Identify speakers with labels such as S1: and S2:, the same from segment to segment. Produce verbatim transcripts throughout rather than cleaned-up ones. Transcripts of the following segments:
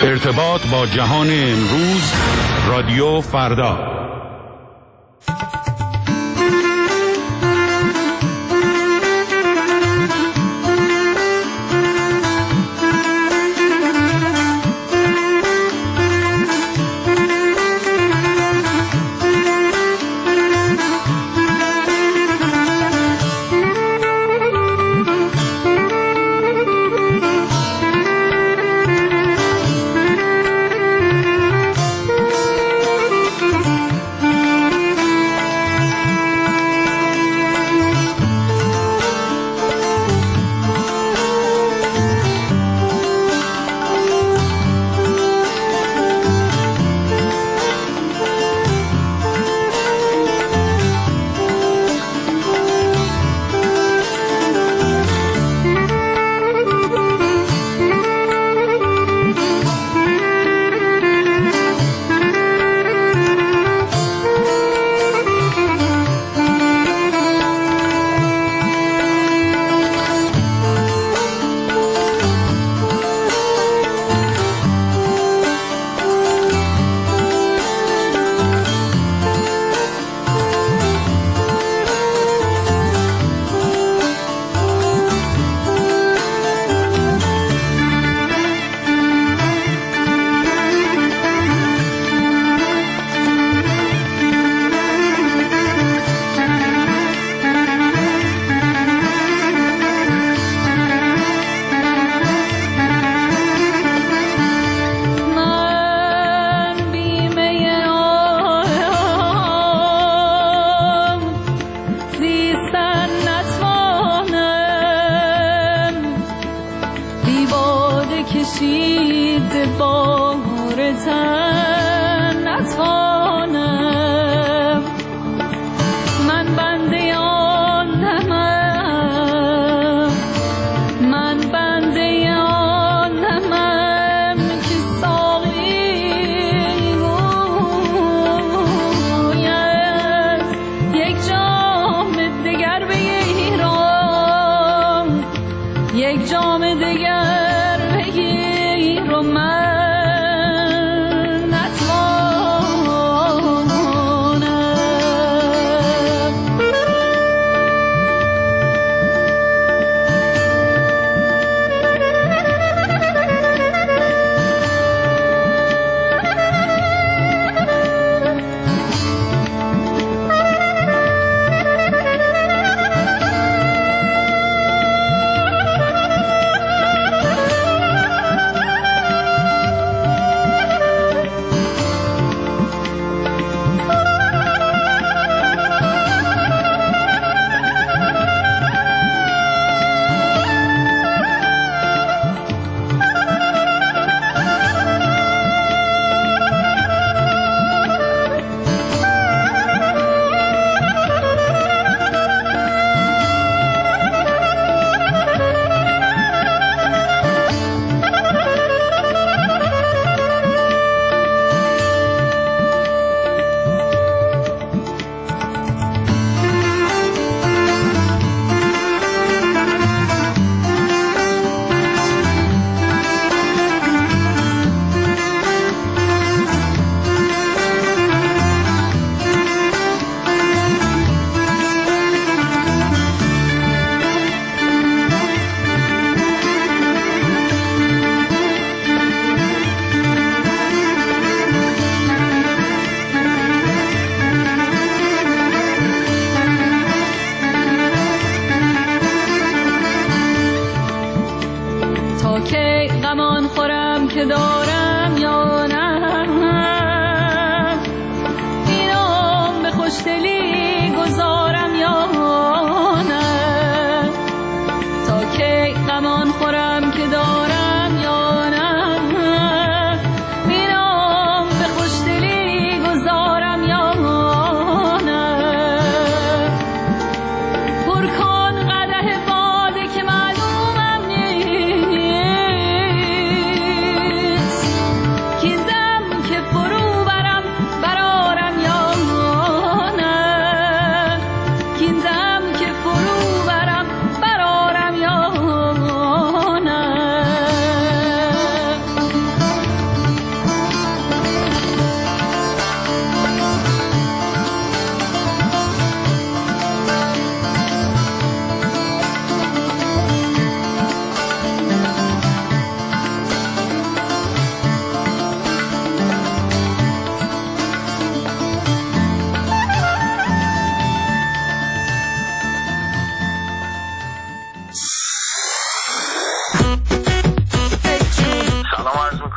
S1: ارتباط با جهان امروز، رادیو فردا.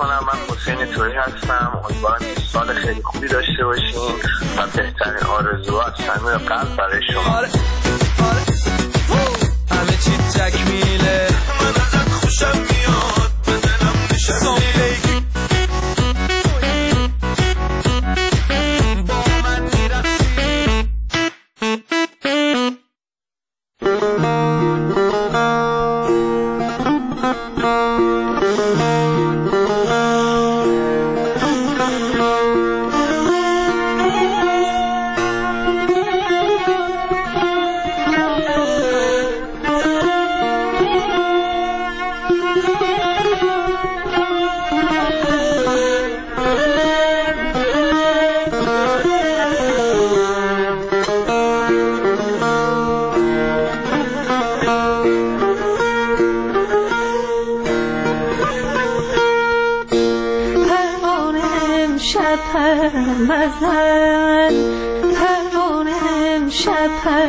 S2: میکنم. من حسین تویی هستم. امیدوارم سال خیلی خوبی داشته باشین و بهترین آرزوها از صمیم قلب برای شما.
S3: آره آره همه چی تکمیله، من ازت خوشم میاد، به دلم نشستی، با من میرسی.
S4: مزن پروانه امشب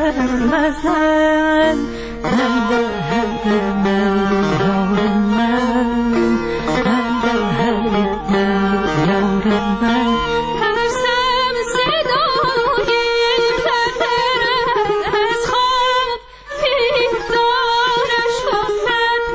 S4: مزن من در حل من یار من من در حل من یار من ترسم صدای پرپرد از خواب بیدارش کند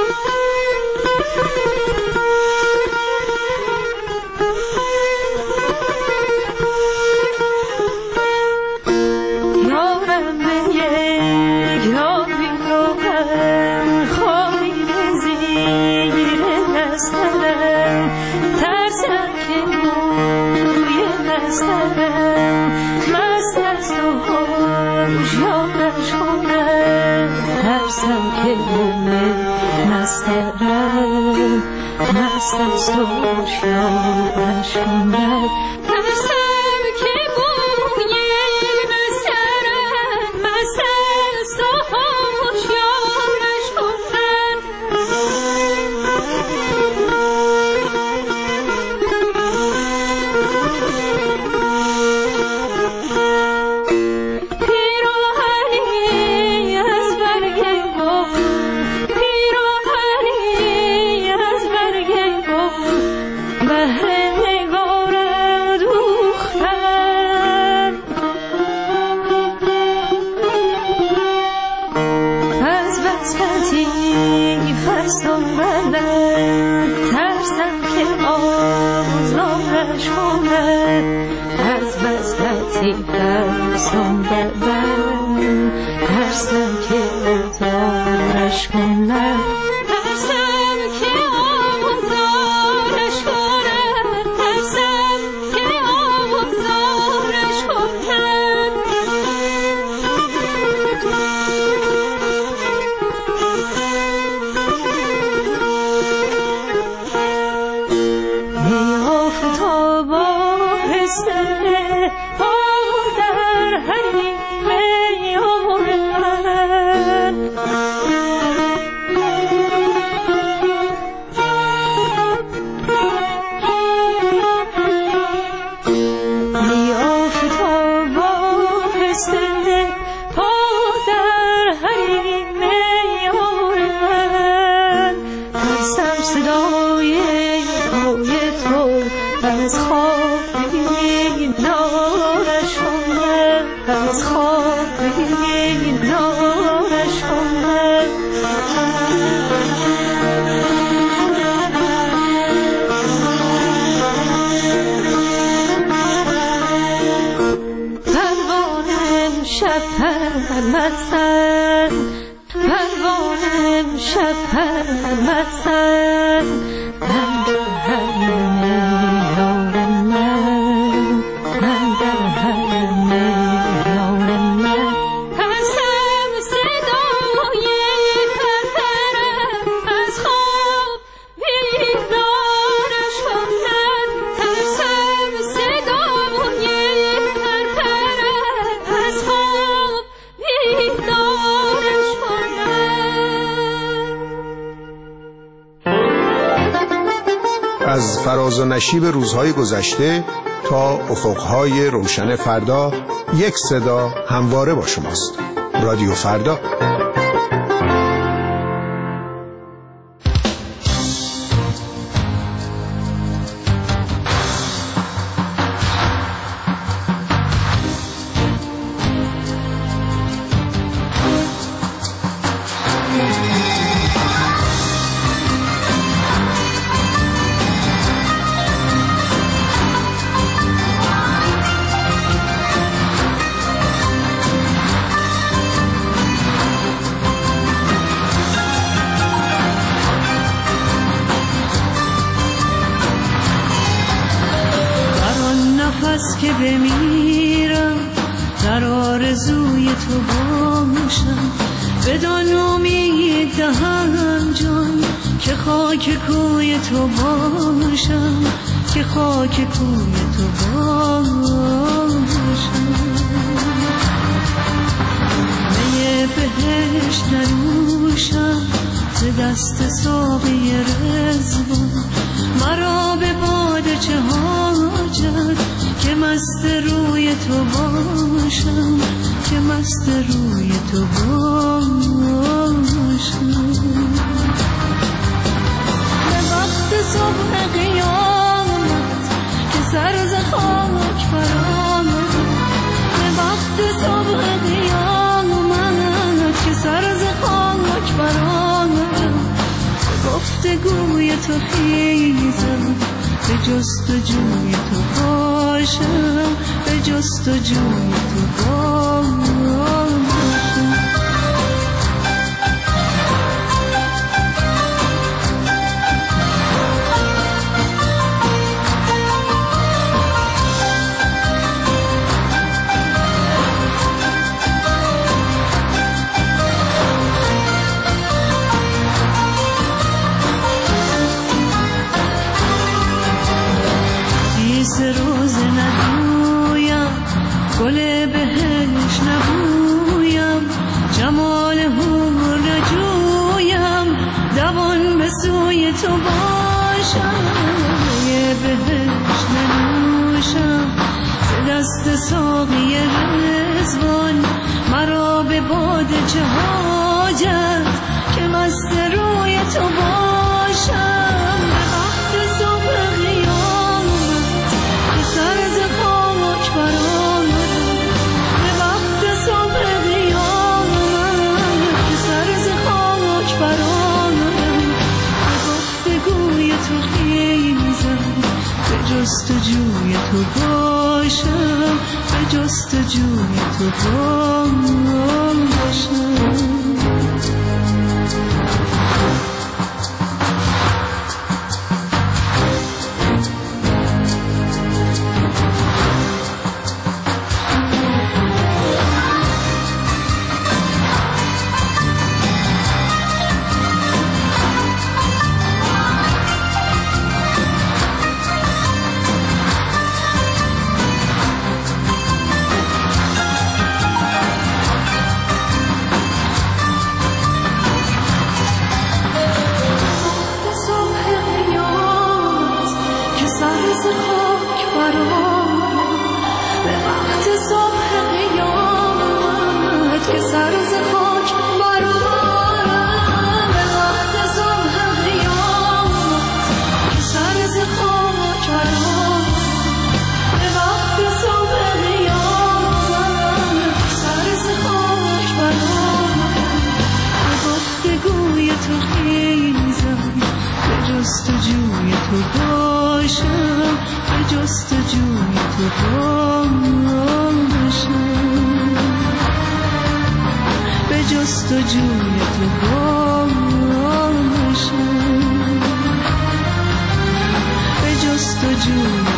S4: مستم سوش یارش کند ترسم که بوی مسترم مستم سوش یارش کند پیراهنی از برگ گل ترسم ببن ترسم که اتارش کنم ترسم که آزارش کنم ترسم که آزارش کنم ای آفتاب آهسته از خواب بیدارش کنم از خواب بیدارش کنم پروانه امشب پرمسن پروانه امشب پرمسن من در حلم یار من من در حلم یار من ترسم صدای پرپرم از خواب بیدارش کند ترسم صدای پرپرم از خواب بیدارش کند.
S5: از فراز و نشیب روزهای گذشته تا افقهای روشن فردا، یک صدا همواره با شماست. رادیو فردا.
S6: بس که بمیرم در آرزوی تو باشم، بدان امید دهم جان که خاک کوی تو باشم، که خاک کوی تو باشم. می بهشت ننوشم ز دست ساقی رضوان، مرا به باده چه حاجت که مست روی تو باشم، که مست روی تو باشم. به وقت صبح قیامت که سر ز خاک برآمد، به وقت صبح قیامت که سر ز خاک برآمد، گفتگوی تو خیزم به جستجوی تو باشم، به جستجوی تو باشم. روز نگویم گل بهش نبویم، جمال حور نجویم، دوان به سوی تو باشم. یه بهش ننوشم به دست ساقی رضوان، مرا به باده چه حاجت که مست روی تو باشم. به وقت صبح قیامت که سر ز خاک برآمد، به وقت صبح قیامت که سر ز خاک برآمد، به گفتگوی تو خیزم به جستجوی تو باشم، به جستجوی تو باشم. جستجوی تو باشم، به جستجوی تو باشم، به جستجوی تو باشم، به جستجوی